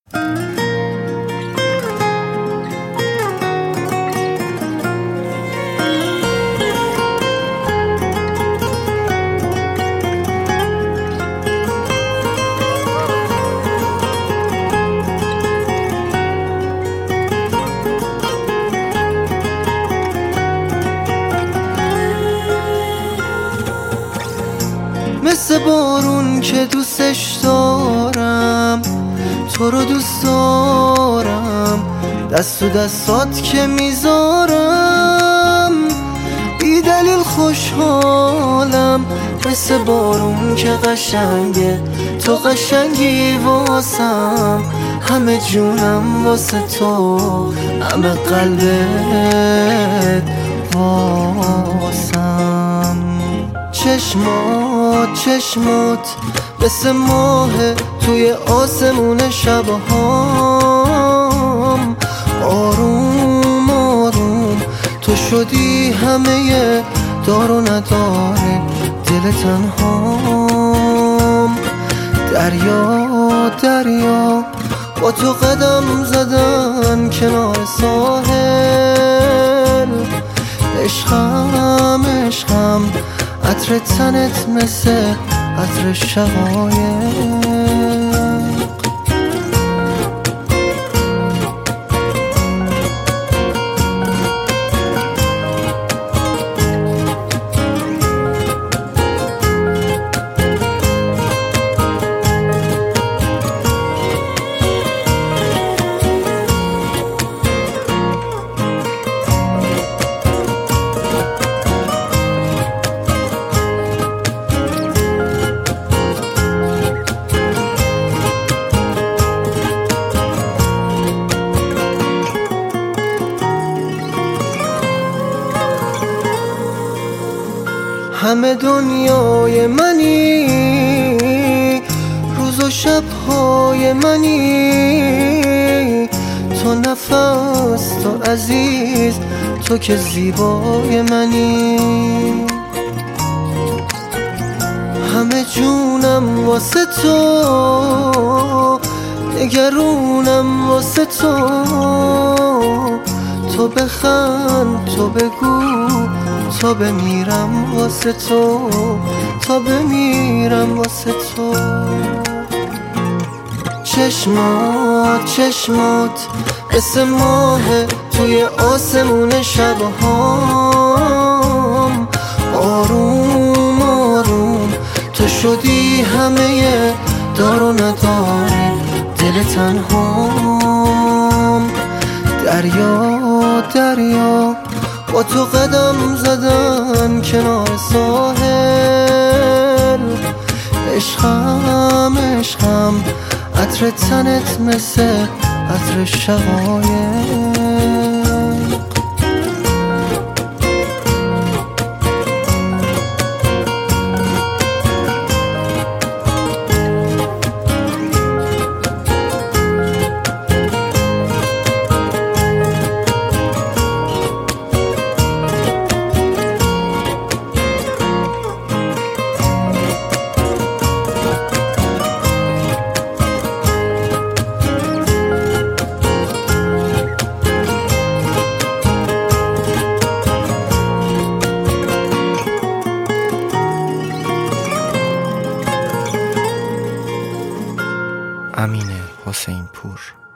مثل بارون که دوستش دارم، تو رو دوست دارم، دست تو دستات که میذارم، بی دلیل خوشحالم. مثل بارون که قشنگه، تو قشنگی واسم، همه جونم واسه تو، همه قلبت واسم. چشمات مثل ماه توی آسمون شبهام، آروم آروم تو شدی همه دار و نداره دل تنهام. دریا با تو قدم زدن کنار ساحل، عشقم عطر تنت مثل عطر شقایق. همه دنیای منی، روز و شبهای منی، تو نفس، تو عزیز، تو که زیبای منی. همه جونم واسه تو، نگرونم واسه تو، تو بخند، تو بگو، تا بمیرم واسه تو، تا بمیرم واسه تو. چشمات مثل ماه توی آسمون شبهام، آروم آروم تو شدی همه دار و نداره دل تنهام. دریا با تو قدم زدن کنار ساحل، عشقم عطر تنت مثل عطر شقایق. امین حسین پور.